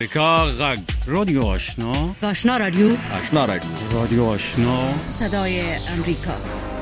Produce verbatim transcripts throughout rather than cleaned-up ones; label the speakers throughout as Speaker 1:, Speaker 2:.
Speaker 1: امریکا غږ رادیو آشنا
Speaker 2: آشنا رادیو
Speaker 1: آشنا رادیو رادیو آشنا
Speaker 2: صدای امریکا.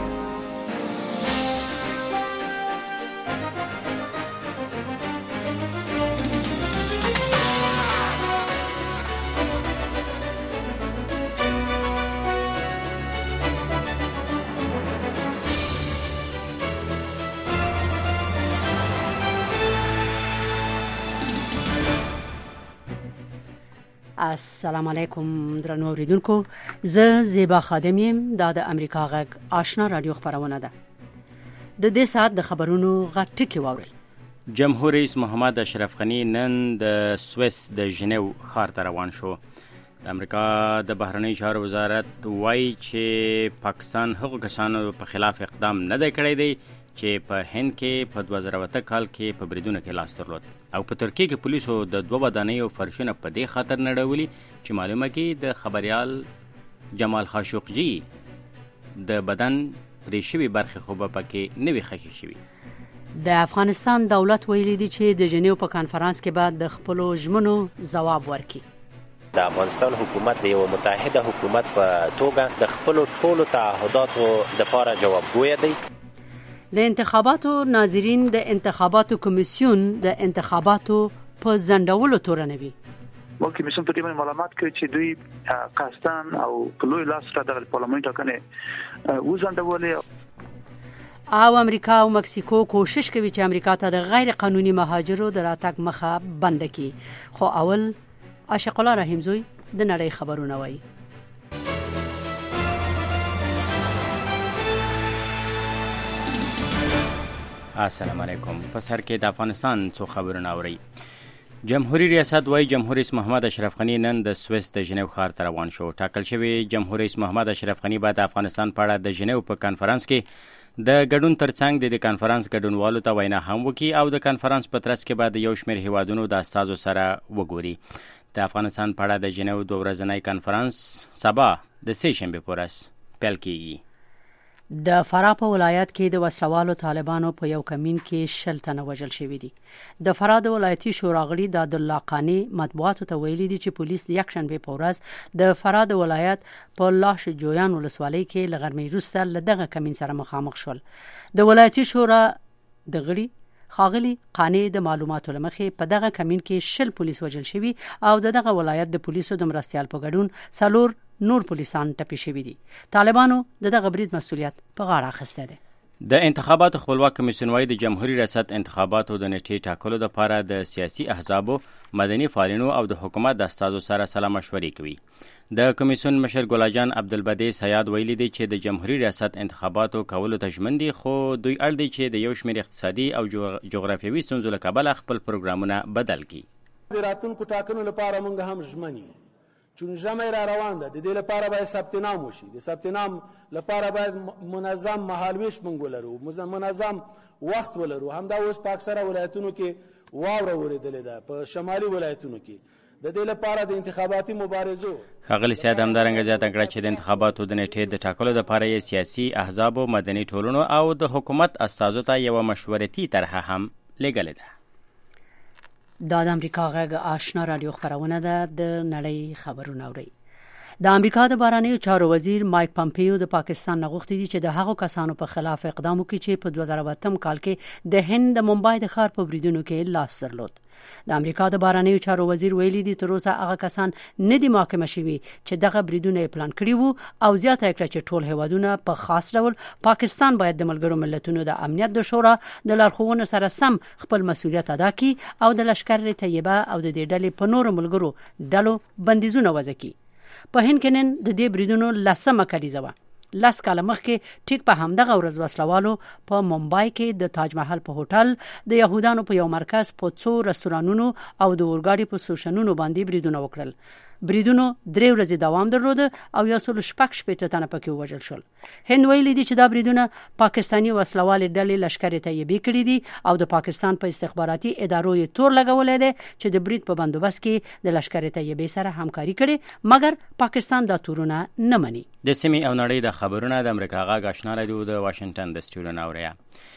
Speaker 2: السلام علیکم درنو اوریدونکو، زه زیبا خادم یم. دا د امریکا غږ آشنا رادیو خبرونه ده. د دې ساعت د خبرونو غټ ټکی واورئ.
Speaker 3: جمهور رئیس محمد اشرف غنی نن د سویس د ژنیو ښار ته روان شو. د امریکا د بهرنیو چارو وزارت وایي چې پاکستان هغو کسانو په خلاف اقدام نه دی کړی دی چې په هند کې په دوه زره اته کال کې په بریدونو کې لاس درلود، او په ترکیه کې پولیسو د دوه ودانیو فرشونه په دې خاطر نړولي چې معلومه کې د خبریال جمال خاشقجي د بدن پرې شوي برخې خو به پکې نه وي ښخې شوي.
Speaker 2: د افغانستان دولت ویلي دی چې د ژنیو په کانفرانس کې به د خپلو ژمنو ځواب ورکړي.
Speaker 4: د افغانستان حکومت د یو متحده حکومت په توګه د خپلو ټولو تعهداتو لپاره جوابګوی دی.
Speaker 2: د انتخاباتو ناظرین د انتخاباتو کمیسیون د انتخاباتو په ځنډولو تورنوي.
Speaker 5: و کمیسیون په دې باندې معلومات کوي چې دوی قصدن او په لوی لاس سره د پارلمان ټاکنې وځنډولې،
Speaker 2: او امریکا او مکسیکو کوشش کوي چې امریکا ته د غیر قانوني مهاجرو د راتګ مخه بند کړي. خو اول عاشق الله رحیمزوی د نړۍ خبرونه وایي.
Speaker 3: السلام علیکم. په سر کې د افغانستان څو خبرونه اورئ. جمهوریت ریاست وایي جمهور رئیس محمد اشرف غنی نن د سویس د ژنیو ښار ته روان شو. ټاکل شوی جمهور رئیس محمد اشرف غنی به د افغانستان په اړه د ژنیو په کانفرانس کې د ګډون ترڅنګ د کانفرانس ګډونوالو ته وینا هم وکړي، او د کانفرانس په ترڅ کې به د یو شمېر هیوادونو د استازو سره وګوري. د افغانستان په اړه د ژنیو دوه ورځنی کانفرانس سبا د سې شنبې په ورځ پیل کیږي.
Speaker 2: د فراه په ولایت کې د وسلوالو طالبانو په یو کمین کې شل تنه وژل شوي دي. د فراه د ولایتي شورا غړي د عبدالله قانی مطبوعاتو ته ویلي دي چې پولیس د یکشنبې په ورځ د فراه د ولایت په لاش جویان ولسوالۍ کې له غرمې وروسته له دغه کمین سره مخامخ شول. د ولایتي شورا د غړي خاغلی قانی د معلوماتو لمخې په دغه کمین کې شل پولیس وژل شوي، او دغه ولایت د پولیسو د مرستیال په ګډون څلور نور پولیسان ټپي شوي دي. طالبانو د دغه برید مسؤلیت په غاړه اخیستی دی.
Speaker 3: د انتخاباتو خپلواک کمیسیون وايي د جمهوریت ریاست انتخاباتو د نیټې ټاکلو لپاره د سیاسي احزابو، مدني فعالینو او د حکومت د استازو سره سلا مشورې کوي. د کمیسیون مشر ګلاجان عبدالبدی سیاد ویلي دی چې د جمهوریت ریاست انتخاباتو کولو ته ژمن دي، خو دوی اړ دي چې د یو شمېر اقتصادي او جغرافیوي ستونزو له کبله خپل پروګرامونه بدل کړي.
Speaker 6: د راتلونکو ټاکنو لپاره موږ هم ژمن یو، چون ژمی را روان ده. د دې لپاره باید ثبت نام وشي. د ثبت نام لپاره باید منظم مهالویش موږ ولرو، منظم وخت ولرو. همدا اوس په اکثره ولایتونو کې واوره ورېدلې ده، په شمالي ولایتونو کې. د دې لپاره د انتخاباتي مبارزو
Speaker 3: ښاغلي سیاد همدارنګه زیاته کړه چې د انتخاباتو د نیټې د ټاکلو لپاره یې سیاسي احزابو، مدني ټولنو او د حکومت استازو ته یوه مشورتي طرحه هم لېږلې ده.
Speaker 2: دا د امریکا غږ آشنا رادیو خبرونه ده. د نړۍ خبرونه اورئ. د امریکا د بهرنیو چارو وزیر مایک پامپیو د پاکستان نه غوښتي دي چې د هغو کسانو په خلاف اقدام وکړي چې په دوه زره اتم کال کې د هند د ممبای د ښار په بریدونو کې لاس درلود. د امریکا د بهرنیو چارو وزیر ویلي دي تر اوسه هغه کسان نه دي محاکمه شوي چې دغه بریدونه یې پلان کړي وو، او زیاته کړه چې ټول هیوادونه په خاص ډول پاکستان باید د ملګرو ملتونو د امنیت د شورا د لارښوونو سره سم خپل مسؤلیت ادا کړي او د لشکر طیبه او د دې ډلې په نورو ملګرو ډلو بندیزونه وضع کړي. په هند کې نن د دې بریدونو لسمه کلیزه وه. لس کاله مخکې ټیک په همدغه ورځ وسلوالو په ممبای کې د تاج محل په هوټل، د یهودانو په یو مرکز، په څو رستورانونو او د اورګاډي په سټیشنونو باندې بریدونه وکړل. بریدونو درې ورځې دوام درلود او یو سل شپږ شپېته تنه پکې ووژل شول. هند ویلي دي چې دا بریدونه پاکستاني وسلوالې ډلې لشکر طیبې کړي دي، او د پاکستان په استخباراتي ادارو یې تور لګولی دی چې د برید په بندوبست کې د لشکر طیبې سره همکاري کړي، مګر پاکستان دا تورونه نه مني.
Speaker 3: د سیمې او نړۍ د خبرونه د امریکا غږ آشنا رادیو د واشنگټن د سټوډیو نه اورئ.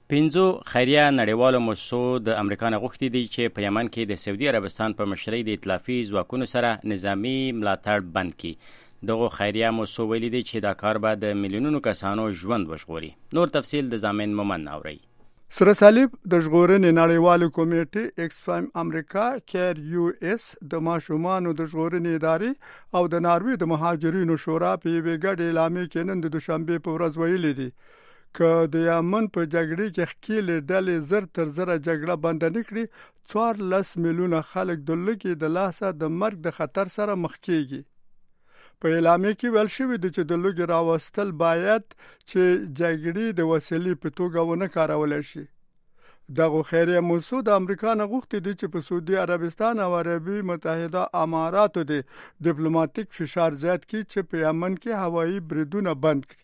Speaker 3: پنځو خیریه نړیوالو مؤسسو د امریکا نه غوښتي دي چې په یمن کې د سعودي عربستان په مشرۍ د ائتلافي ځواکونو سره نظامی ملاتړ بند کړي. دغه خیریه مؤسسو ویلي دي چې دا کار به د میلیونونو کسانو ژوند وژغوري. نور تفصیل د زامن مومن اوري.
Speaker 7: سره صلیب د ژغورنې نړیوالو کمیټې اکسفام امریکا کیر یو اس د ماشومانو د ژغورنې ادارې او د ناروې د مهاجرینو شورا په یوې ګډې اعلامیې کې نن د دوشنبه په ورځ ویلي دي که د یمن په جګړې کې ښکېلې ډلې زر تر زره جګړه بند نه کړي څوارلس میلیونه خلک د لږې د لاسه د مرګ د خطر سره مخ کېږي. په اعلامیه کې ویل شوي دي چې د لږې راوستل باید چې جګړې د وسیلې په توګه ونه کارول شي. دغه خیریه مؤسسو د امریکا نه غوښتي دي چې په سعودي عربستان او عربي متحده اماراتو د ډیپلوماټیک فشار زیات کړي چې په یمن کې هوایي بریدونه بند کړي.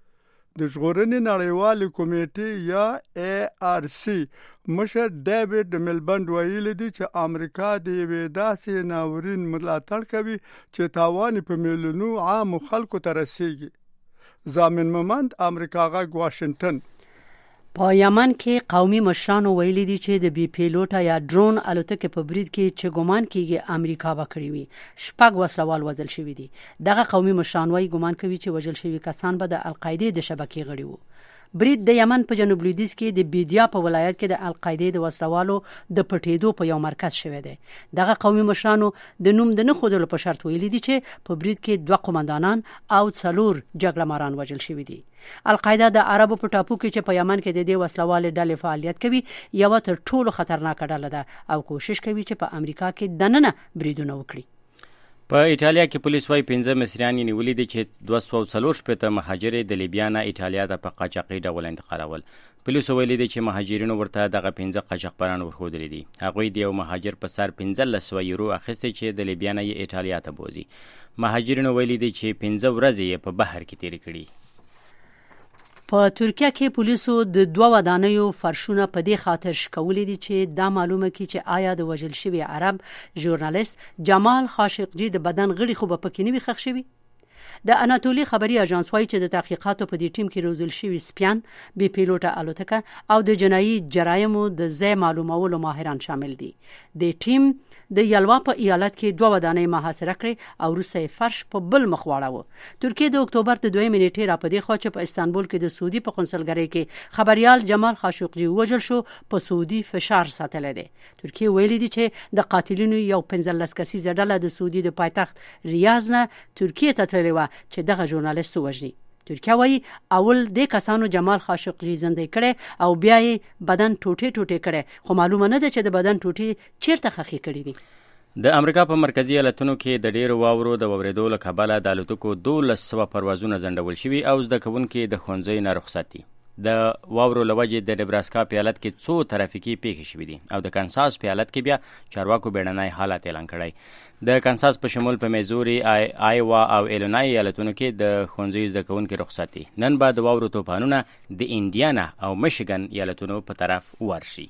Speaker 7: د ژغورنې نړیوالې کمیټې یا ای آر سی مشر ډیوډ ملبند ویلي دي چې امریکا د یوې داسې ناورین ملاتړ کوي چې تاوان په میلیونو عام خلکو ته رسیږي. زامن مومند امریکا غږ واشنگټن.
Speaker 2: په یمن کې قومي مشرانو ویلي دي چې د بي پیلوټه یا ډرون الوتکې په برید کې چې ګمان کیږي امریکا به کړی وي شپږ وسلوال وژل شوي دي. دغه قومي مشران وايي ګمان کوي چې وژل شوي کسان به د القاعده د شبکې غړي وو. برید د یمن په جنوب لویدیځ کې د بیدیا په ولایت کې د القاعده د وسلوالو د پټېدو په یو مرکز شوی دی. دغه قومي مشرانو د نوم د نه خودلو په شرط ویلي دي چې په برید کې دوه قومندانان او څلور جګړه ماران وژل شوي دي. القاعده د عربو په ټاپو کې چې په یمن کې د دې وسلوال ډلې فعالیت کوي یو تر ټولو خطرناک ډله ده او کوشش کوي چې په امریکا کې دننه بریدونه وکړي.
Speaker 3: په ایټالیا کې پولیس وايي پنځه مصریان یې نیولي دي چې دوه سوه څلور شپېته مهاجرې د لیبیا نه ایټالیا ته په قاچاقي ډول انتقالول. پولیسو ویلي دي چې مهاجرینو ورته دغه پنځه قاچاقبران ورښودلي دي. هغوی د یو مهاجر په سر پنځلس سوه یورو اخیستي چې د لیبیا نه یې ایټالیا ته بوځي. مهاجرینو ویلي دي چې پنځه ورځې یې په بحر کې تېرې کړي.
Speaker 2: په ترکیه کې پولیسو د دوه ودانیو فرشونه په دې خاطر شکولي دي چې دا معلومه کړي چې آیا د وژل شوي عرب ژورنالیست جمال خاشقجي د بدن غړي خو به پکې نه وي ښخ شوي. د اناتولي خبري اژانس وايي چې د تحقیقاتو په دې ټیم کې روزل شوي سپیان بي پیلوټه الوتکه او د جنایي جرایمو د ځای معلومولو ماهران شامل دي. د ټیم د یلوا په ایالت کې دوه ودانۍ محاصره کړې او وروسته فرش په بل مخ واړاوه. ترکیه د اکتوبر د دویمې نیټې را په دې خوا چې په استانبول کې د سعودي په قونسلګرۍ کې خبريال جمال خاشقجي وژل شو په سعودي فشار ساتلی دی. ترکیه ویلي دي چې د قاتلینو یو پنځلس کسیزه ډله د سعودي د پایتخت ریاض نه ترکیه ته تللې وه چې دغه ژورنالیست ووژني. ترکیه وايي اول د کسانو جمال خاشقجي زندۍ کړي او بیا یې بدن ټوټې ټوټې کړي خو معلومه نه ده چې د بدن ټوټې چیرته خښې کړي دي.
Speaker 3: د امریکا په مرکزی ایالتونو کې د ډیرو واورو د وریدو له کبله د الوتکو دولس سوه پروازونه ځنډول شوي او زده کوونکي د ښوونځیو نه رخصت دي. د واورو له وجې د نبراسکا په ایالت کې څو ترافیکي پیښې شوي دي او د کانساس په ایالت کې بیا چارواکو بیړنی حالت اعلان کړی. د کانساس په شمول په میزوري، آیوا او ایلینای ایالتونو کې د ښوونځیو زده کوونکي رخصت دي. نن به د واورو طوفانونه د انډیانا او میشیګن ایالتونو په طرف ورشي.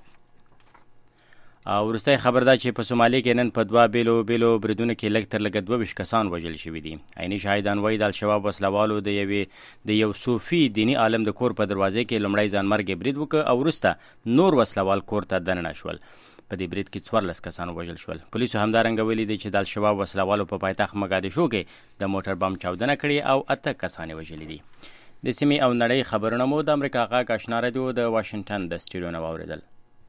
Speaker 3: او وروستی خبر ده چې په سومالي کې نن په دوه بیلو بیلو بریدونو کې لږ تر لږه دوه ویشت کسان وژل شوي دي. عیني شاهدان وایي د الشباب وسلوالو د یوې د یو صوفي دیني عالم د کور په دروازې کې لومړی ځانمرګي برید وکړ او وروسته نور وسلوال کور ته دننه شول. په دې برید کې څوارلس کسان وژل شول. پولیسو همدارنګه ویلي دي چې د الشباب وسلوالو په پایتخت مګادیشو کې د موټر بم چاودنه کړې او اته کسان وژلي دي. د سیمې او نړۍ خبرونه مو د امریکا غږ آشنا رادیو د واشنگټن د سټوډیو نه واوریدل.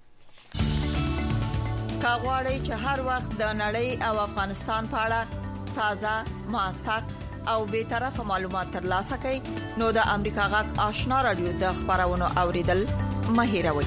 Speaker 8: که غواړئ چې هر وخت د نړۍ او افغانستان په اړه تازه، موثق او بې طرفه معلومات ترلاسه کړئ نو د امریکا غږ آشنا رادیو د خبرونو اوریدل مه هېروئ.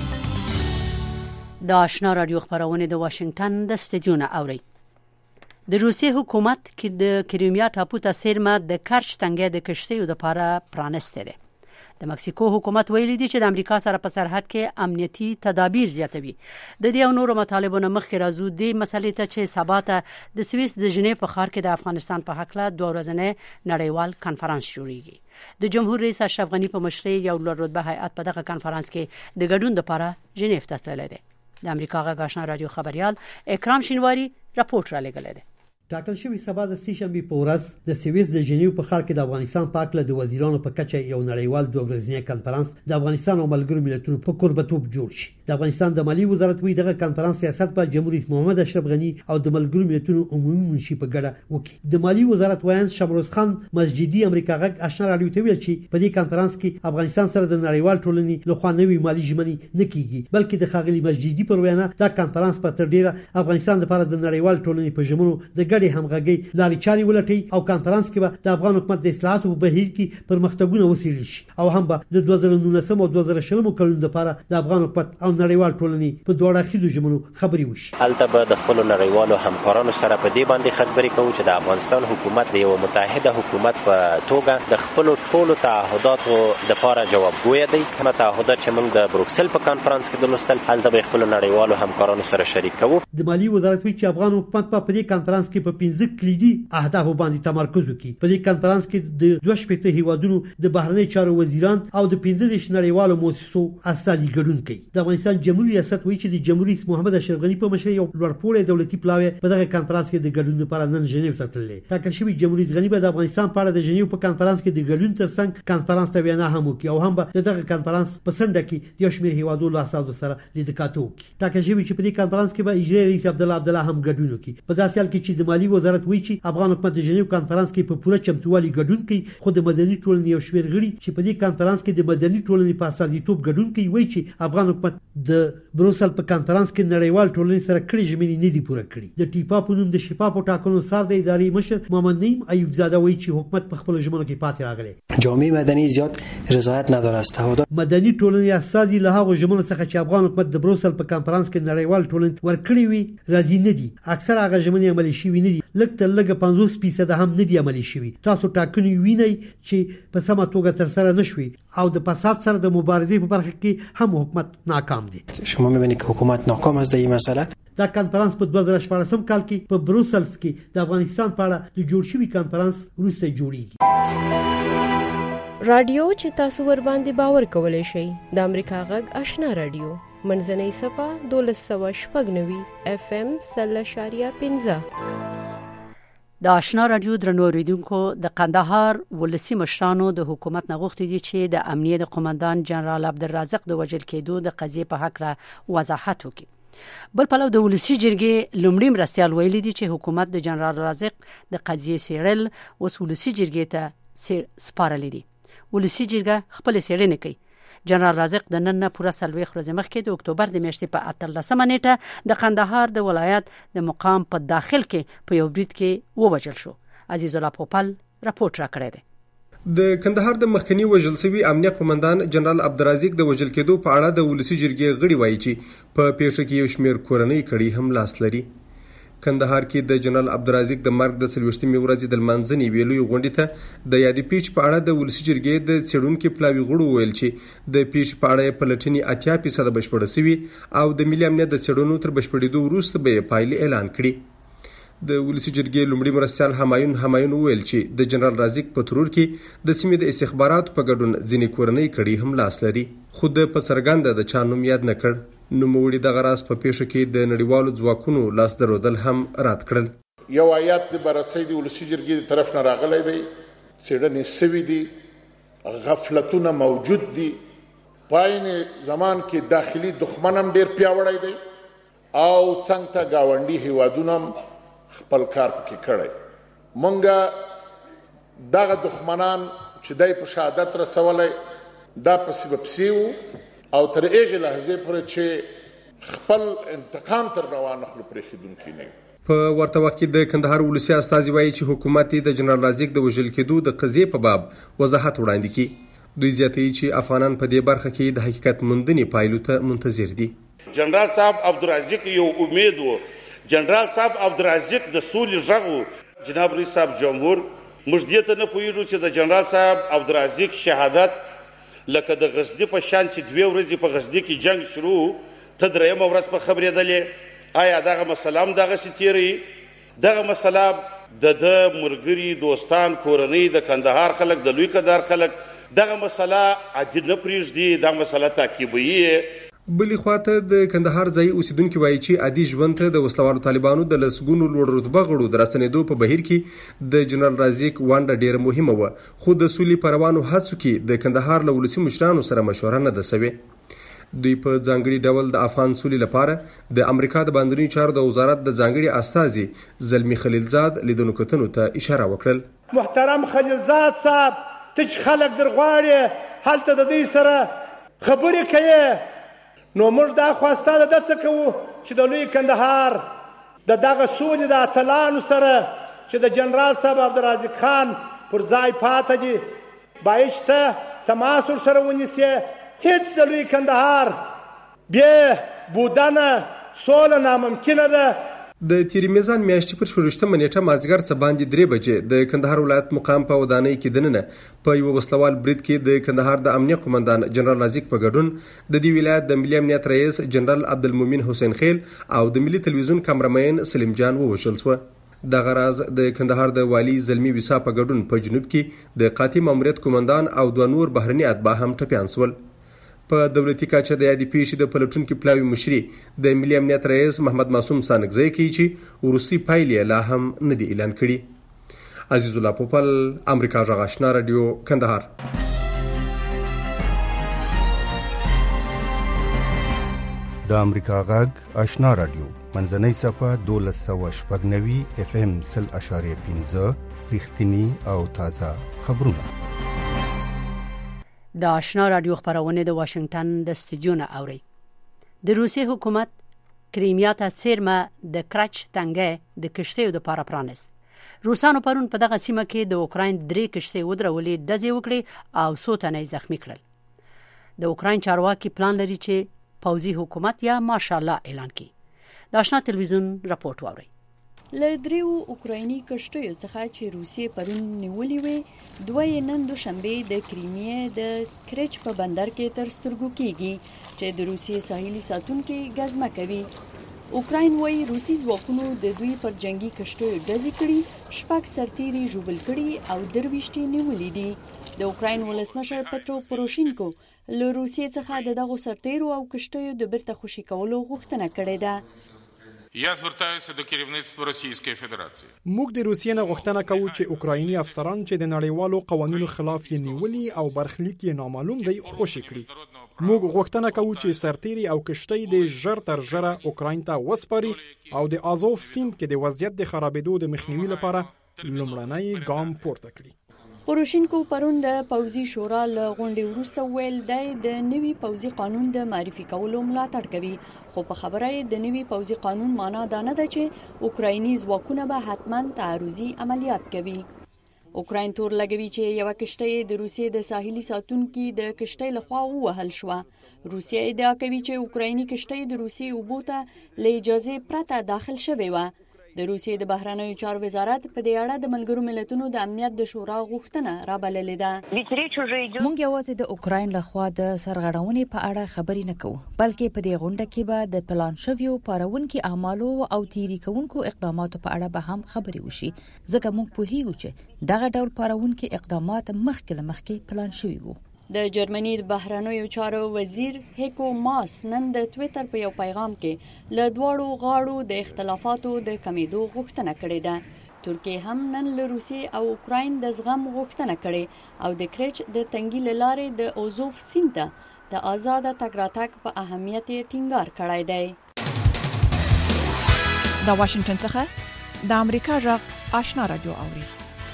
Speaker 2: د آشنا رادیو خبرونه د واشنگټن د سټوډیو نه اوري. د روسیې حکومت کې د کریمیا ټاپو ته سیرمه د کرچ تنګې د کشتیو لپاره پرانسته ده. د مکسیکو حکومت ویلي دی چې د امریکا سره په سرحد کې امنیتي تدابیر زیاتوي. د دې او نورو مطالبو نه مخکې راځو د مسلې ته چې سبا ته د سویس د ژنیو په ښار کې د افغانستان په حق له دوه ورځنی نړیوال کنفرانس جوړیږي. د جمهور رئیس اشرف غنی په مشرۍ یو لوړ رتبه هیئت په دغه کنفرانس کې د ګډون لپاره ژنیو ته تللی دی. د امریکا غږ آشنا رادیو خبريال اکرام شینواری راپورټ را لګلې ده.
Speaker 9: ټاکل شوی سبا د سې شنبې په ورځ د سویس د جنیو په ښار کې د افغانستان په اړه د وزیرانو په کچه یو نړیوال دوه ورځنی کنفرانس د افغانستان او ملګرو ملتونو په کوربتوب جوړ شي. د افغانستان د مالیې وزارت وایي دغه کنفرانس سیاست په جمهور رئیس محمد اشرف غنی او د ملګرو ملتونو عمومي منشي په ګډه وکړي. د مالیې وزارت وایي شمروز خان مسجدي امریکا غږ آشنا راډیو ته ویل چې په دې کنفرانس کې افغانستان سره د نړیوال ټولنې لخوا نوې مالی ژمنې نه کیږي، بلکې د خاغلی مسجدي پر وینا دا کنفرانس په تر ډیره افغانستان لپاره د نړیوال ټولنې په ژمنو د ګډې همغږۍ لارې چارې ولټي او کنفرانس کې به د افغان حکومت د اصلاحاتو په بهیر کې پرمختګونه وسیل شي او هم به د دوه زره نولس او دوه زره شل کلونو لپاره د افغان حکومت او نړیوال ټولنې په دوه اړخیزو ژمنو خبرې وشي.
Speaker 4: هلته به د خپل نړیوالو همکارانو سره په دې باندې خبرې کوو چې د افغانستان حکومت د یو متحده حکومت په توګه د خپل ټولو تعهداتو د لپاره جوابګوی دی. کومه تعهدات چې موږ د بروکسل په کانفرنس کې درلوستل هلته به خپل نړیوالو همکارانو سره شریک کوو.
Speaker 9: د مالیې وزارت وایي چې افغان حکومت په دې کانفرنس کې په پنځه کلیدي اهدافو باندې تمرکز وکړي. په دې کانفرنس کې د دوه شپږ هیوادونو د بهرنی چارو وزیران او د پنځه دیرش نړیوالو مؤسسو استازي ګډون کوي. د افغانستان جمهوریت ریاست وایي چې د جمهوریت رئیس محمد اشرف غنی په مشرۍ یو لوړپوړی دولتي پلاوی په دغه کانفرنس کې د ګډون لپاره نن ژنیو ته تللی. ټاکل شوی جمهوریت رئیس غنی به د افغانستان په اړه د ژنیو په کانفرنس کې د ګډون ترڅنګ کانفرنس ته وینا هم وکړي او هم به دغه کانفرنس په سنډه کې د یو شمېر هیوادونو له استازو سره لیدکاتو وکړي. ټاکل شوی چې په دې کانفرنس کې به اجرایي رئیس عبدالله عبدالله هم ګډون وکړي. په داسې حال کې چې د مالیې وزارت وایي چې افغان حکومت د ژنیو کانفرنس کې په پوره چمتووالي ګډون کوي، خو د مدني ټولنې یو شمېر غړي چې په دې کانفرنس کې د مدني ټولنې په استازیتوب ګډون کوي وایي چې افغان حکومت د بروسل په کانفرنس کې نړیوال ټولنې سره کړي ژمنې نه دي پوره کړي. د ټیپا په نوم د شفافو ټاکنو سر د ادارې مشر محمد نعیم ایوب زاده وایي چې حکومت په خپل ژمنو کې پاتې راغلی.
Speaker 10: جامعه مدنی زیاد رضایت نداره است.
Speaker 9: مدني ټولنې استازي له هغه ژمنو څخه چې افغان حکومت د بروسل په کانفرنس کې نړیوال ټولنې ورکړي وي راضي نه دي. اکثر هغه ژمنې عملي شوي نه دي، لږ تر لږه پنځوس فیصد هم نه دي عملي شوي. تاسو ټاکنې وینئ چې په سمه توګه ترسره نشوي او د فساد سره د مبارزې په برخه کې هم حکومت ناکام دی.
Speaker 10: شما می‌بینید که حکومت ناکام است در این مسئله.
Speaker 9: دا کانفرنس په دوه زره شپاړسم کال کې په بروسلز کې د افغانستان په اړه د جوړ شوي کانفرنس وروسته جوړیږي.
Speaker 11: رادیو چې تاسو ور باندې باور کولای شئ د امریکا غږ آشنا رادیو منځنۍ صفه دولس سوه شپږ نوي اف ام سل اشاریه پنځه.
Speaker 2: د آشنا رادیو درنو اوریدونکو د قندهار ولسی مشرانو د حکومت نغښتې دي چې د امنیت قومندان جنرال عبدالرازق د وژل کېدو د قضیې په حق را وضاحت وکړي. بل پلو د ولسی جرګې لومړی مرستیال ویلي دي چې حکومت د جنرال رازق د قضیې سیرل اوس ولسی جرګې ته سپارلې دي. ولسی جرګه خپل سیرنه کوي. جنرال رازق د نن نه پوره سلويخ ورځې مخکې د اکتوبر د میاشتې په اتلسمه نیټه د قندهار د ولایت د مقام په داخل کې په یو برید کې ووژل شو. عزیز الله پوپل راپورټ راکړی دی.
Speaker 12: د کندهار د مخکنی وژل شوی امنیت قومندان جنرال عبدالرازق د وژل کېدو په اړه د ولسی جرګې غړي وایي چې په پیښه کې یو شمېر کورنۍ کړي هم لاس لري. کندهار کې د جنرال عبدالرازق د مرګ د څلوېښتمې ورځې د لمانځنې ویلوی غونډې ته د یادې پیښې په اړه د ولسی جرګې د څېړونکو پلاوي غړو ویل چې د پیښې په اړه پلټنې اتیا فیصد بشپړه شوې او د ملي امنیت د څېړنو تر بشپړېدو وروسته به پایلې اعلان کړي. د ولسی جرګې لومړي مرستیال همایون همایون ویل چې د جنرال رازق په ترور کې د سیمې د استخباراتو په ګډون ځینې کورنۍ کړي هم لاس لري، خو د په څرګنده د چا نوم یاد نه کړ. نوموړي دغه راز په پیښه کې د نړیوالو ځواکونو لاس درلودل هم رد کړل.
Speaker 13: یو آیات د بررسۍ د ولسی جرګې طرف نه راغلی دی، څېړنې سوي دي، غفلتونه موجود دي، په عین زمان کې داخلي دښمن هم ډېر پیاوړی دی او څنګ ته ګاونډي هیوادونه هم خپل کار پکې کړی. مونږ دغه دښمنان چې دی په شهادت رسولی دا پسې به پسې وو او تر هغې لحظې پورې چې خپل انتقام تر روان نخلو پرېښودونکي نه.
Speaker 12: په ورته وخت کې د کندهار ولسی استازي وایي چې حکومت د جنرال رازق د وژل کېدو د قضیې په باب وضاحت وړاندې کړي. دوی زیاتوي چې افغانان په دې برخه کې د حقیقت موندنې پایلو ته منتظر دي.
Speaker 14: جنرال صاحب عبدالرازق یو امید و، جنرال صاحب عبدالرازق د سولې غږ و. جناب رئیس صاحب جمهور موږ دې ته نه پوهېږو چې د جنرال صاحب عبدالرازق شهادت لکه د غزني په شان چې دوې ورځې په غزني کې جنگ شروع ته درېیمه ورځ په خبرېدلې، آیا دغه مسله هم دغسې تېروي؟ دغه مسله د ده ملګري دوستان کورنۍ د کندهار خلک د لوی کندهار خلک دغه مسله عادي نه پرېږدي، دغه مسله تعقیبوي.
Speaker 12: بلې خواته د کندهار ځایي اوسیدونکو وایي چې عادي ژوند ته د وسلوالو طالبانو د لسګونو لوړ رتبه غړو د راستنېدو په بهیر کې د جنرال رازق ونډه ډیره مهمه وه، خو د سولې پروانو هڅو کې د کندهار له ولسي مشرانو سره مشوره نه ده سوې. دوی په ځانګړي ډول د افغان سولې لپاره د امریکا د بهرنیو چارو د وزارت د ځانګړي استازي زلمی خلیلزاد لیدنو کتنو ته اشاره وکړل.
Speaker 15: محترم خلیلزاد صاحب، ته چې خلک در غواړي هلته د دوی سره خبرې کوي، نو موږ دا خواسته ده څه کوو چې د لوی کندهار د دغه سولې د اتلانو سره چې د جنرال صاحب عبدالرازق خان پر ځای پاته دي باید چې ته تماس ورسره ونیسې. هیڅ د لوی کندهار بې بودنه سوله ناممکنه ده.
Speaker 12: د تیرې میزان میاشتې پر شپږویشتمه نیټه مازدیګر څه باندې درې بجې د کندهار ولایت مقام په ودانۍ کې دننه په یوه وسلوال برید کې د کندهار د امنیه قومندان جنرال رازق په ګډون د دې ولایت د ملي امنیت رئیس جنرال عبدالمؤمن حسین خیل او د ملي تلویزیون کامرمین سلیم جان ووژل شوه. دغه راز د کندهار د والي زلمی ویسا په ګډون په جنوب کې د قاطع ماموریت قومندان او دوه نور بهرني اتباع هم ټپیان شول. په دولتي کچه د یادې پیښې د پلټونکو پلاوي مشري د ملي امنیت رئیس محمد معصوم سانګزی کوي چې وروستي پایلې لا هم نه دي اعلان کړي. عزیز الله پوپل، امریکا غږ آشنا رادیو، کندهار.
Speaker 16: د امریکا غږ آشنا رادیو منځنۍ صفه دولس سوه شپږ نوي اف ام سل اشاریه پنځه رښتینی او تازه خبرونه.
Speaker 2: د آشنا رادیو خبرونه د واشنگټن د استودیو نه اوري. د روسي حکومت کریمیا ته څیرمه د کرچ تنګه د کشتیو د پاره پرانست. روسانو پرون په دغه سیمه کې د اوکراین درې کشتۍ ودرولې، ډزې وکړې او څو تنه زخمی کړل. د اوکراین چارواکي پلان لري چې پوځي حکومت یا ماشالله اعلان کړي. د آشنا تلویزیون راپورټ واوري.
Speaker 17: له دریو اوکرایني کشتیو څخه چې روسیې پرون نیولې وې، دوه یې نن دوشنبه د کریمیا د کرچ په بندر کې تر سترګو کېږي چې د روسیې ساحلي ساتونکو غزمه کوي. اوکراین وايي روسي ځواکونو د دوی پر جنگي کشتیو ډزې کړي، شپږ سرتیري ژوبل کړي او درويشتي نیولې دي. د اوکراین ولسمشر پټرو پوروشینکو له روسیې څخه د دغو سرتیرو او کشتیو د بیرته خوشي کولو غوښتنه کړې ده.
Speaker 18: Я звертаюся до керівництва Російської Федерації.
Speaker 19: موږ د روسیې نه غوښتنه کوو چې اوکرایني افسران چې د نړیوالو قوانینو خلاف یې نیولي او برخلیک یې نامعلوم دی خوشي کړي. موږ غوښتنه کوو چې سرتیري او کشتۍ د ژر تر ژره اوکراین ته وسپاري او د آزوف سیند کې د وضعیت د خرابېدو د مخنیوي لپاره لومړنی ګام پورته کړي.
Speaker 17: پوروشینکو پرون د پوځي شورا له غونډې وروسته ویل دی د نوي پوځي قانون د معرفي کولو ملاتړ کوي، خو په خبره یې د نوي پوځي قانون معنا دا نه ده چې اوکرایني ځواکونه به حتما تعرضي عملیات کوي. اوکراین تور لګوي چې یو کشتۍ د روسیې د ساحلي ساتونکو د کشتۍ لخوا ووهل شو. روسیه ادعا کوي چې اوکرایني کشتۍ د روسیې اوبو ته له اجازه پرته داخل شوې و. د روسیې د بهرنیو چارو وزارت په دې اړه د ملګرو ملتونو د امنیت د شورا غوښتنه رابللې ده.
Speaker 20: موږ یوازې د اوکراین لخوا د سرغړونې په اړه خبرې نه کوو، بلکې په دې غونډه کې به د پلان شویو پارونکو اعمالو او تیری کوونکو اقداماتو په اړه به هم خبرې وشي، ځکه موږ پوهیږو چې دغه ډول پارونکو اقدامات مخکې له مخکې پلان شوي وو.
Speaker 17: د جرمني د بهرنیو چارو وزیر هیکو ماس نن د ټوئیټر په یو پیغام کې له دواړو غاړو د اختلافاتو د کمیدو غوښتنه کړې ده. ترکیه هم نن له روسیې او اوکراین د زغم غوښتنه کړې او د کرچ د تنګي لارې د اوزوف سیند ته د آزاد تګ راتګ په اهمیت ټینګار کړی دی.
Speaker 21: د واشنگټن څخه د امریکا غږ آشنا رادیو اوري.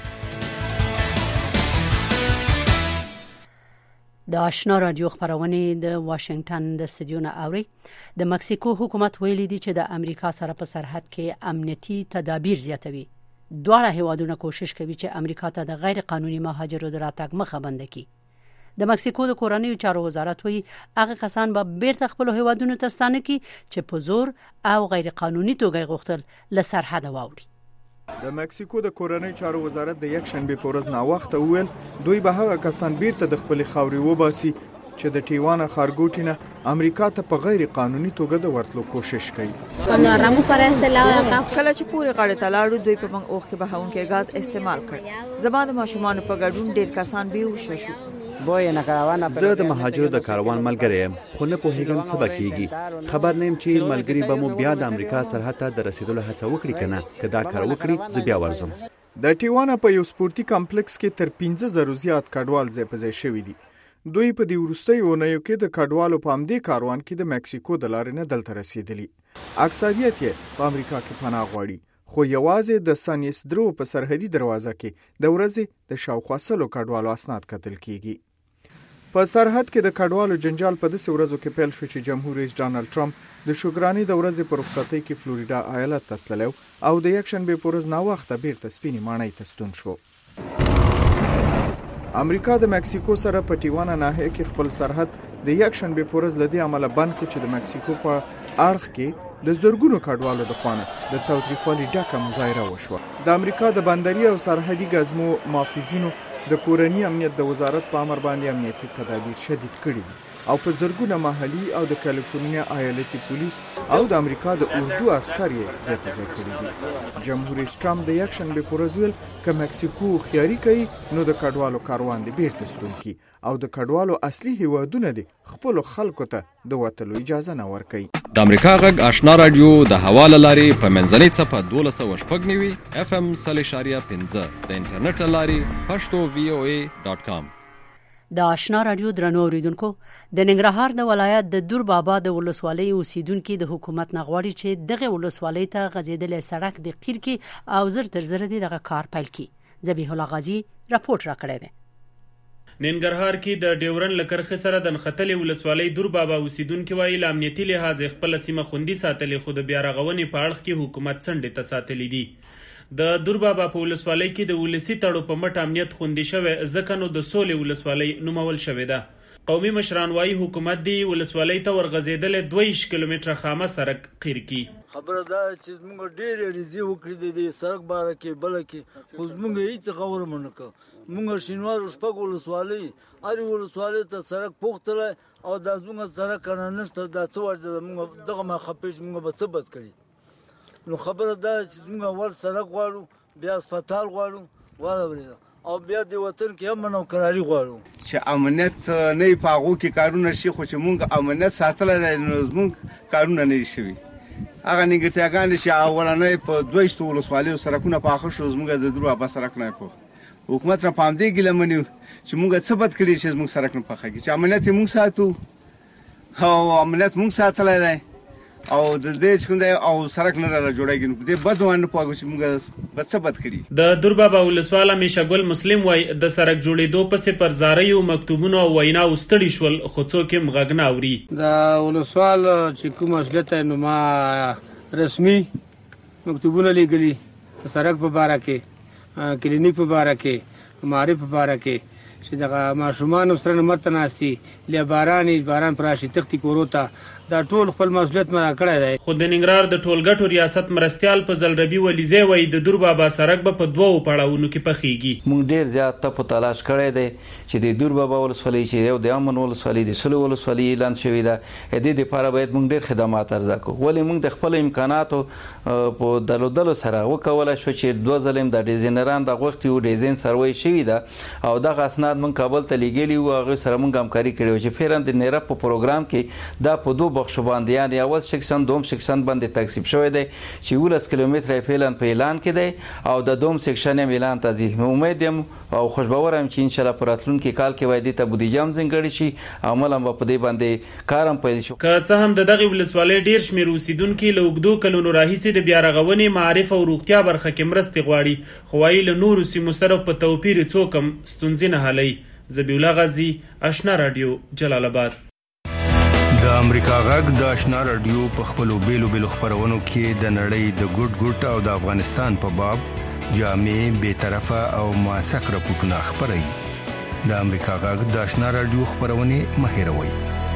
Speaker 2: د آشنا رادیو خبرونه د واشنگټن د استودیو نه اوري. د مکسیکو حکومت ویلي دی چې د امریکا سره په سرحد کې امنیتي تدابیر زیاتوي. دواړه هیوادونه کوشش کوي چې امریکا ته د غیر قانوني مهاجرو د راتګ مخه بند کړي. د مکسیکو د کورنیو چارو وزارت وایي هغه کسان به بیرته خپل هیوادونو ته ستانه کړي چې په زور او غیر قانوني توګه غوښتل له سرحد واوړي.
Speaker 7: د مکسیکو د کورنیو چارو وزارت د یک شنبه په ورځ ناوخته وویل دوی به هغه کسان بیرته د خپل خاورې وباسي چې د ټیوانا ښارګوټینه امریکا ته په غیر قانوني توګه د ورتلو کوشش کوي.
Speaker 8: کله چې پورې غاړه تلاړو دوی په موږ اوخ کې بهونکي غاز استعمال کړ. زما د ماشومان په ګډون ډیر کسان بیهوش شو.
Speaker 1: زه د مهاجرو د کاروان ملګری یم، خو نه پوهیږم څه به کیږي. خبر نه یم چې ملګري به مو بیا د امریکا سرحد ته د رسیدلو هڅه وکړي کنه. که دا کار وکړي زه بیا ورځم.
Speaker 7: د ټیوانا په یو سپورتي کمپلیکس کې تر پنځه زره زیات کډوال ځای په ځای شوي دي. دوی په دې وروستیو اونیو کې د کډوالو په همدې کاروان کې د مکسیکو د لارې نه دلته رسیدلي. اکثریت یې په امریکا کې پناه غواړي، خو یوازې د سان ایسیدرو په سرحدي دروازه کې د ورځې د شاوخوا سلو کډوالو اسناد کتل کیږي. په سرحد کې د کډوالو جنجال په داسې ورځو کې پیل شو چې جمهور رئیس ډانلډ ټرمپ د شوګراني د ورځې په رخصتۍ کې فلوریدا ایالت ته تللی او د یکشنبې په ورځ ناوخته بیرته سپینې ماڼۍ ته ستون شو. امریکا د مکسیکو سره په ټیوانا ناحیه کې خپل سرحد د یکشنبې په ورځ له دې امله بند کړ چې د مکسیکو په اړخ کې د زرګونو کډوالو د خوانه د تاوتریخوالي ډکه مظاهره وشوه. د امریکا د بندري او سرحدي ګزمو محافظینو د کورني امنیت د وزارت په امر باندې امنیتي تدابیر شدید کړي دي او په زرګونه محلي او د کالیفورنیا ایالتي پولیس او د امریکا د اردو عسکر یې ځای په ځای کړي دي. جمهور رئیس ټرمپ د یکشنبې په ورځ ویل که مکسیکو خیاري کوي نو د کډوالو کاروان دې بیرته ستون کړي او د کډوالو اصلي هیوادونه دې خپلو خلکو ته د وتلو اجازه نه ورکوي.
Speaker 22: د امریکا غږ آشنا رادیو د هوا له لارې په منځنۍ څپه دولس سوه شپږ نوي اف ام سل اشاریه پنځه د انټرنیټ له لارې پښتو وی او ای ډاټ کام.
Speaker 2: د آشنا رادیو درنو اوریدونکو، د ننګرهار د ولایت د دور بابا د ولسوالۍ اوسیدونکو د حکومت نغواړي چې دغه ولسوالۍ ته غځېدلې سړک د قیر کې او زر تر زر دغه کار پیل کړي. ذبیح الله غازی راپورټ راکړی دی.
Speaker 23: ننګرهار کې د ډیورن لکرخه سره د نختلې ولسوالۍ دور بابا اوسیدونکو وایي له امنیتي لحاظ خپل سیمه خوندي ساتلې، خو د بیا رغونې په اړه کې حکومت څنډې ته ساتلې دي. د دور بابا په ولسوالۍ کې د ولسی تړو په مټ امنیت خوندي شوی، ځکه نو د سولې ولسوالۍ نومول شوې ده. قومي مشران وایي حکومت دی ولسوالۍ ته ورغځېدلې دوه کیلومتره خامه سړک قیر کی.
Speaker 24: خبره دا چې موږ ډېرې ریزي وکړې د سړک باره کې بله کې، خو موږ هېڅ خبره ونه کړه. موږ شینوار شپږ ولسوالۍ هرې ولسوالۍ ته سړک پوښتلی او دا زموږ سړک کنه نشته، دا څه وجه ده موږ دغه ما خپې چې موږ به څه بد کړي. نو خبره دا چې موږ اول سړک غواړو، بیا هسپتال غواړو، واورېده او بیا د وطن کې امن او کراري غواړو
Speaker 25: چې امنیت نه وي په هغو کې کارونه شي، خو چې موږ امنیت ساتلی دی نو زموږ کارونه نه وي شوي. هغه نیمګړتیاګانې چې اولنۍ په دوه ویشتو ولسوالیو سړکونه پاخه شو، زموږ د درو ابا سړک نه پوه. حکومت را په همدې ګیله مني چې موږ څه بد کړي چې زموږ سړک نه پاخه کړي، چې امنیت یې موږ ساتو او امنیت موږ ساتلی دی او د دې څخه او سړک نه را جوړیږي. نو دې بد وانه پوهیږي چې موږ بد څه بد کړي.
Speaker 23: د دور بابا ولسواله میشګل مسلم وای د سړک جوړېدو پسې پر زاریو مکتوبونو او وینا وستړي شول، خو څوک هم غږ نه اوري.
Speaker 26: د ولسوال چې کوم مسؤلیت نو ما رسمي مکتوبونه لیکلي سړک په باره کې، کلینیک په باره کې، معرف په باره کې چې دغه ماشومان سره مرته ناستي له باران باران پراشي تختی کوروتا دا ټول خپل مسؤلیت مرا کړی دی.
Speaker 23: خو د ننګرهار د ټولګټو ریاست مرستيال په زلربي ولیزه وای د دور بابا سړک به په دوو پړاوونو کې پخېږي.
Speaker 27: مونږ ډیر زیات ته په تلاش کړی دی چې د دور بابا ولسوالۍ چې یو د امن ولسوالۍ د سلو ولسوالۍ اعلان شوی ده، د دې لپاره باید مونږ ډیر خدمات ارزه کوو. ولې مونږ د خپل امکاناتو په دلو دلو سره وکولای شو چې دوه ځلیم د ډیزاینران د غوښتي او ډیزاین سروي شوی ده او دغه اسناد مونږ کابل ته لیږلي وو، هغه سره مونږ همکاري کړې چې فعلا د نیره په پروګرام کې دا په دوه بخشو باندې یعنی اول سیکشن دوم سیکشن باندې تقسیم شوی دی چې ولس کیلومتره فعلا په اعلان کې دی او د دوم سیکشن هم اعلان ته ځي. امید یم او خوشباورم چې ان شاء الله په راتلونکي کال کې وایي ته بودیجه هم ځانګړې شي، عمل هم په دې باندې کار هم پیل شي.
Speaker 23: که څه هم د دغه ولسوالۍ ډیر شمېر اوسیدونکي له اوږدو کلونو راهیسې د بیا رغونې، معارف او روغتیا برخه کې مرستې غواړي، خو وایي له نورو سیمو سره په توپیر څوک هم ستونزې نه حلوي. ذبیح الله غازی، آشنا رادیو، جلال آباد.
Speaker 16: د امریکا غږ د آشنا رادیو په خپلو بیلو بیلو خبرونو کې د نړۍ د ګډ ګډ او د افغانستان په باب جامع، بے طرفه او موثق راپورټونه خبري. د امریکا غږ د آشنا رادیو خبرونه مهیروي.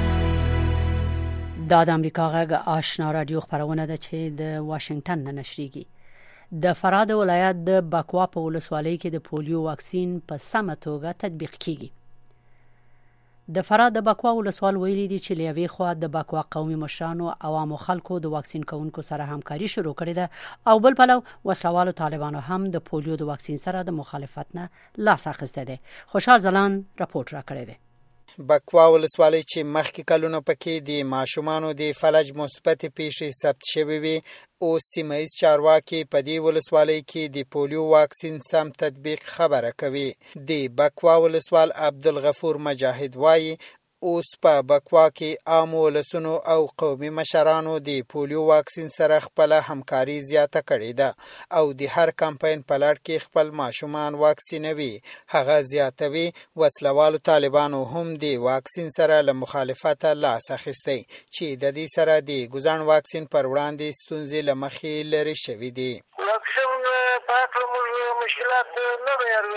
Speaker 2: دا د امریکا غږ آشنا رادیو خبرونه ده چې د واشنگټن نه نشریږي. د فراد ولایت د بکوا په ولسوالۍ کې د پولیو واکسین په سمه توګه تطبیق کیږي. د فراه د بکوا ولسوال ویلي دي چې لیوي خوا د بکوا قومي مشرانو عوامو خلکو د واکسین کوونکو سره همکاري شروع کړې ده او بل پلو وسلوالو طالبانو هم د پولیو د واکسین سره د مخالفت نه لاس اخیسته دي. خوشحال زلان راپورټ راکړی دی.
Speaker 3: بکوا ولسوالۍ چې مخکې کلونه پکې د ماشومانو د فلج مثبت پیښې ثبت شوې وي، اوس سیمه ییز چارواکي په دې ولسوالۍ کې د پولیو واکسین سم تطبیق خبره کوي. د بکوا ولسوال عبدالغفور مجاهد وایي اوس په بکوا کې عام ولسونو او قومي مشرانو د پولیو واکسین سره خپل همکاري زیاته کړې ده او د هر کمپاین په لړ کې خپل ماشومان واکسینوي. هغه زیاتوي وسلوالو طالبانو هم د واکسین سره له مخالفت لاس اخیستی چې د دې سره د ګوزن واکسین پر وړاندې ستونزې له مخې لرې شوي دي.
Speaker 4: واکسین په اړه موږ مشکلات نه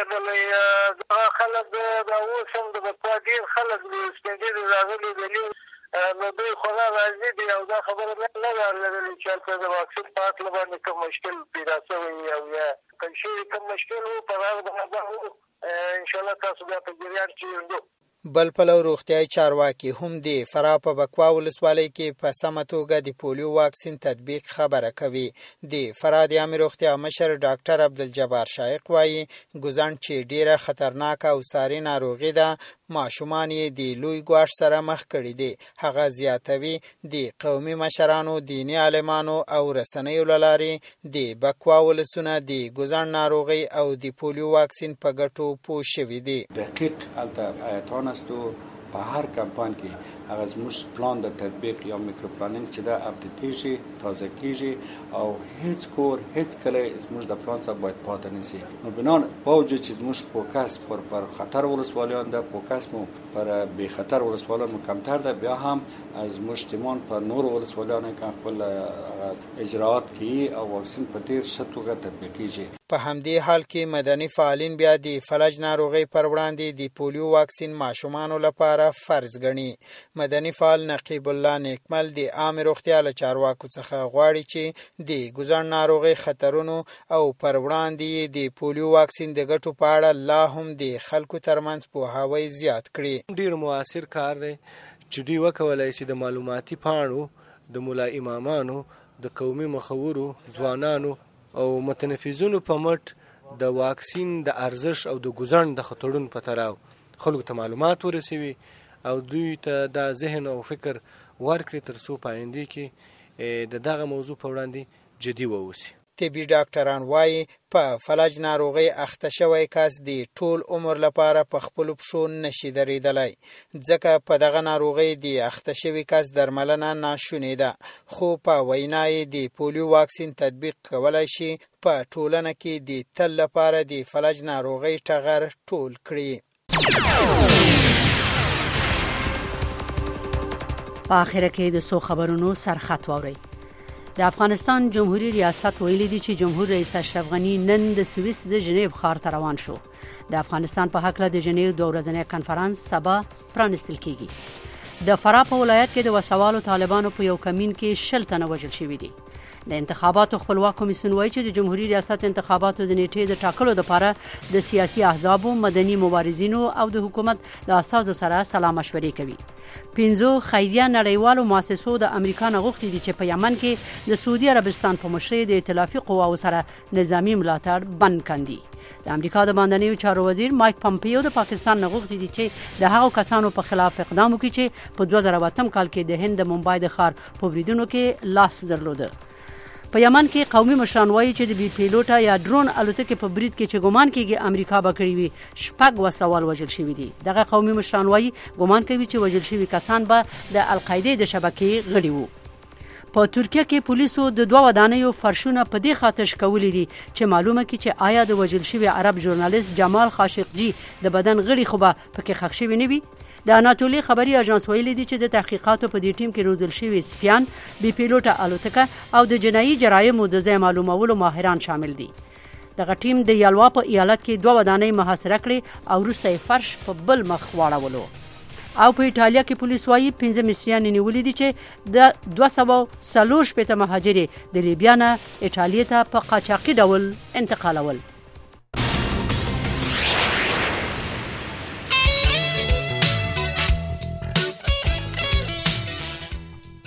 Speaker 4: لرو. دا خلک دا اوس هم د بکوا ډېر خلک ډېر راغلي دي نو دوی خدا راځي دي او دا خبره نه ده لرلې چې هلته د واکسین په اړه باندې کوم مشکل پیدا شوی او یا کوم شی کوم مشکل و په هغه باندې انشاءالله تاسو بیا په جریان کې یو.
Speaker 3: بل پلو روغتیايي چارواکي هم د فراه په بکوا ولسوالۍ کې په سمه توګه د پولیو واکسین تطبیق خبره کوي. د فراه د عامې روغتیا مشر ډاکټر عبدالجبار شایق وایي ګوزن چې ډیره خطرناکه او ساري ناروغي ده، ماشومان یې د لوی ګواښ سره مخ کړي دي. هغه زیاتوي د قومي مشرانو، دیني عالمانو او رسنیو له لارې د بکوا ولسونه د ګوزن ناروغي او د پولیو واکسین په ګټو پوه شوي دي.
Speaker 5: دقیق هلته آیتان تو په هر کمپاین کې هغه زموږ پلان د تطبیق یا میکرو پلانینګ چې دا اپډیټ کیږي، تازه کیږي او هیڅ کور هیڅ کله زموږ د پلان څخه باید پاتې نشي. نو بنان باوجود چې زموږ فوکس پر پر خطر ولسوالیان ده، فوکس مو پر بی خطر ولسوالیان مو کمتر ده، بیا هم از مجتمعان پر نور ولسوالیان کې خپل اجراات کوي او واکسین په ډیر ښه توګه تطبیق کیږي.
Speaker 3: په همدې حال کې مدني فعالین بیا د فلج ناروغي پر وړاندې د پولیو واکسین ماشومانو لپاره فرض ګڼي. مدني فعال نقیب الله نیکمل د عامې روغتیا له چارواکو څخه غواړي چې د ګوزن ناروغي خطرونو او پر وړاندې د پولیو واکسین د ګټو په اړه لا هم د خلکو ترمنځ پوهاوی زیات کړي.
Speaker 6: ډیر موثر کار دی چې دوی وکولای شي د معلوماتي پاڼو د ملا امامانو، د قومي مخورو، ځوانانو او متنفذونو په مټ د واکسین د ارزښت او د ګوزن د خطرونو په تړاو خلکو ته معلومات ورسوي او دوی ته د ذهن او فکر ورکړي تر څو په آینده کې د دغه موضوع په وړاندې جدي واوسي.
Speaker 3: طبي ډاکټران وایي په فلج ناروغي اخته شوی کس د ټول عمر لپاره په خپلو پښو نشي درېدلی، ځکه په دغه ناروغۍ د اخته شوي کس درملنه ناشونې ده. خو په وینا یې د پولیو واکسین تطبیق کولی شي په ټولنه کې د تل لپاره د فلج ناروغۍ ټغر ټول کړي.
Speaker 2: په اخره کې د سو خبرونو سرخط واورئ. د افغانستان جمهوریت ریاست ویلي دی چې جمهور رئیس اشرف غنی نن د سویس د ژنیو ښار ته روان شو. د افغانستان په حق له د ژنیو دوه ورځنی کنفرانس سبا پرانستل کیږي. د فراه په ولایت کې د وسوالو طالبانو په یو کمین کې شل تنه وژل شوي دي. د انتخاباتو خپلواک کمیسیون وایي چې د جمهوریت ریاست انتخاباتو د نیټې د ټاکلو لپاره د سیاسي احزابو، مدني مبارزینو او د حکومت د اساسو سره سلا مشورې کوي. پنځو خیریه نړیوالو مؤسسو د امریکا نه غوښتي دي چې په یمن کې د سعودي عربستان په مشرۍ د ائتلافي قواو سره نظامی ملاتړ بند کړي. د امریکا د باندنیو چارو وزیر مایک پامپیو د پاکستان نه غوښتي دي چې د هغو کسانو په خلاف اقدام وکړي چې په دوه زره اتم کال کې د هند د ممبای د ښار په بریدونو کې لاس درلوده. په یمن کې قومي مشران وایي چې د بي پیلوټه یا ډرون الوتکې په برید کې چې ګمان کېږي امریکا به کړی وي، شپږ وسلوال وژل شوي دي. دغه قومي مشران وایي ګمان کوي چې وژل شوي کسان به د القاعدې د شبکې غړي وو. په ترکیه کې پولیسو د دوه ودانیو فرشونه په دې خاطر شکولي دي چې معلومه کړي چې آیا د وژل شوي عرب ژورنالیست جمال خاشقجي د بدن غړي خو به پکې ښخ شوي نه وي. د اناتولي خبري اژانس ویلي دي چې د تحقیقاتو په دې ټیم کې روزل شوي سپیان، بي پیلوټه الوتکه او د جنایي جرایمو د ځای معلومولو ماهران شامل دي. دغه ټیم د یالوا په ایالت کې دوه ودانۍ محاصره کړې او وروسته یې فرش په بل مخ واړولو. او په ایټالیا کې پولیس وايي پنځه مصریان نیولي دي چې د دوه سوه څلور شپېته مهاجرې د لیبیا نه ایټالیا ته په قاچاقي ډول انتقالول.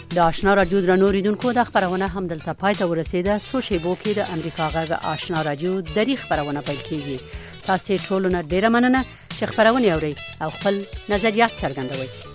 Speaker 2: د آشنا رادیو درنو ریډونکو د خبرونه هم دلته پای ته ورسیده. سو شیبو کې د امریکا غږ آشنا رادیو د خبرونه پیل کیږي. تاسو ټول نه ډیره مننه چې خبرونه اورئ او خپل نظریات څرګندوئ.